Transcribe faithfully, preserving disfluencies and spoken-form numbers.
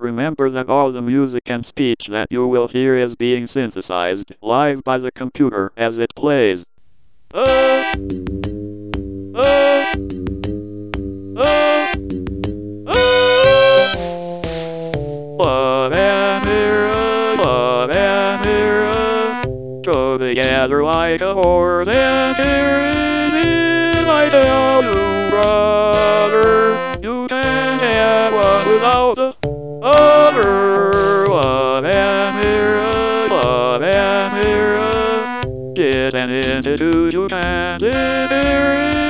Remember that all the music and speech that you will hear is being synthesized live by the computer as it plays. Uh, uh, uh, uh. Love and mirror, love and mirror, go together like a horse and carriage. I tell you, brother, you can't have one without the other. Love and mirror, love and mirror, get an institute you can't live here.